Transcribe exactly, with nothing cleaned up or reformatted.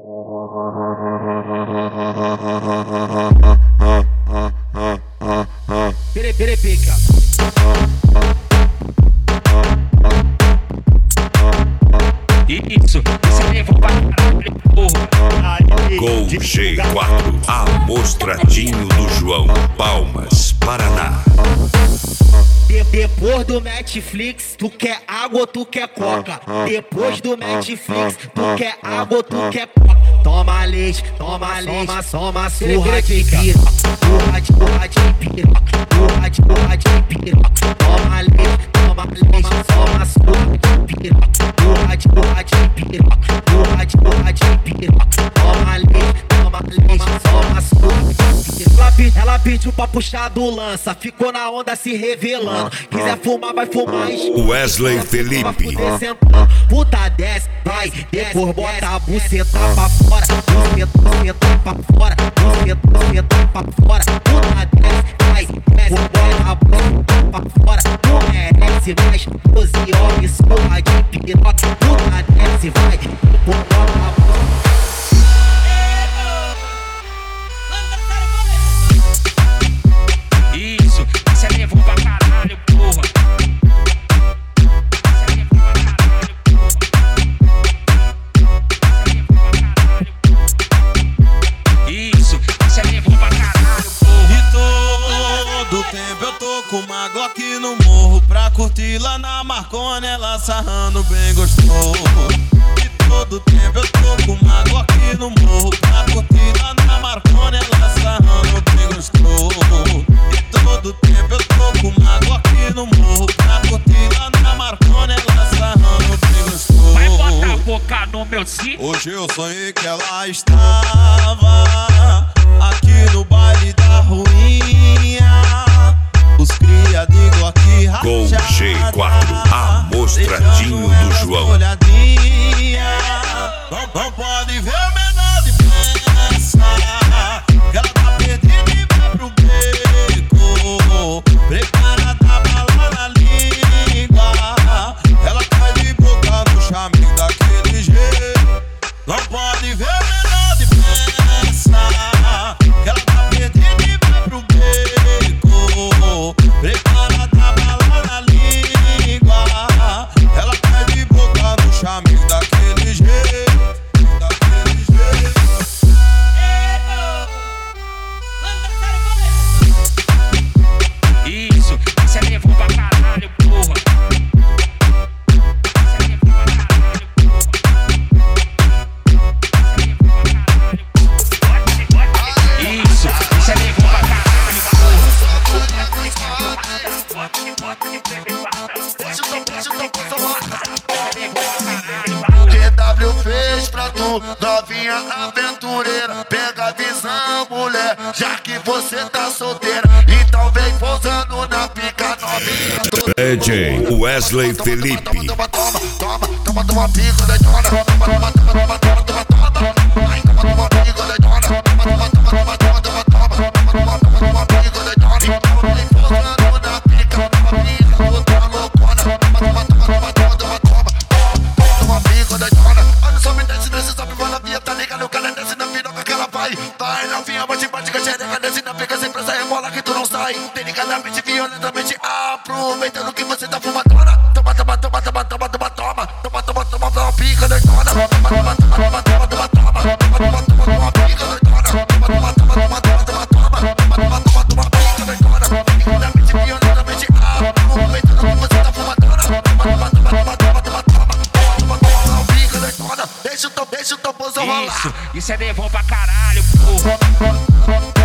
Pereperepica. Isso, isso é levou pra caralho, porra. Gol G quatro, Amostradinho do João, Palmas, Paraná. Depois do Netflix, tu quer água ou tu quer coca? Depois do Netflix, tu quer água ou tu quer coca? Toma leite, toma leite, toma, toma surra de piroca, surra de surra de piroca, surra de surra de piroca. Toma leite, toma leite, toma surra de piroca, surra de surra de piroca, surra de surra de piroca. Toma leite, toma leite, toma surra de piroca. Ela pediu pra puxar do lança, ficou na onda se revelando. Quiser fumar, vai fumar. Wesley Felipe. Puta desce, vai, depois bota a buceta pra fora, buceta, buceta pra fora, buceta, buceta pra fora. Puta desce, vai, desce, bota a buceta pra fora. Tu merece mais doze homens, surra de piroca. Puta desce, vai, bota a buceta. Isso, isso é levou pra caralho, porra. Isso, isso é levou pra caralho, porra. E todo tempo eu tô com uma Glock no morro pra curtir lá na Marconi, ela sarrando bem gostoso. E todo tempo eu tô com uma Glock no morro pra curtir lá na Marconi, ela sarrando bem gostoso. Todo tempo eu tô com uma Glock no morro pra curtir lá na Marconi, ela sarrando bem gostoso. Vai botar a boca no meu cinto. Hoje eu sonhei que ela estava aqui no baile da ruinha. Os cria de Glock rachada. Gol G quatro, Amostradinho do João. Olhadinha. Não, não pode ver o menor de peça, que ela tá perdida e vai pro beco. Prepara da bala na língua, ela cai de boca no chamego daquele jeito. Não pode ver o menor de peça, que ela tá perdida e vai pro beco. Prepara da bala na língua, ela cai de boca no chamego daquele jeito. Daquele jeito. Isso, isso é levou pra caralho, porra. Isso, isso é levou pra caralho, Q W fez pra tu, novinha aventureira. Pega a visão, mulher, já que você tá solteira. Então vem pousando na pica novinha. D J Wesley Felipe. Toma, toma, toma, toma, toma pico da dona. Toma, toma, toma, toma, toma, toma, toma. Ai, toma, toma pico da dona. Toma, toma, toma, toma, toma, toma, toma. Toma, toma, toma pico da dona. Então vem pousando na pica novinha. Outra loucona. Toma, toma, toma, toma, toma, toma, toma. Toma pico da dona. Olha só, me desce nesse sobe, vai na via, tá ligado? O cara desce na piroca que ela vai. Vai novinha, bate, bate, com a xereca, desce na pica, sem pressa, rebola que tu não sai. Delicadamente, violentamente, aproveitando que você tá fumadona. Toma, toma, toma, toma, toma, toma, toma. Toma, toma, toma, toma, pica da dona. Toma, toma, toma, toma, toma, toma, toma. Toma, toma, toma, toma, pica da dona. Toma, toma, toma, toma, toma, toma, toma. Toma, toma, toma, toma, pica da dona. Delicadamente, violentamente, aproveitando que você tá fumadona. Toma, toma, toma, toma, toma, toma, toma. Toma, toma, toma, pica da dona. Deixa o teu, deixa o teu bolso rolar. isso, isso é levou pra caralho, porra.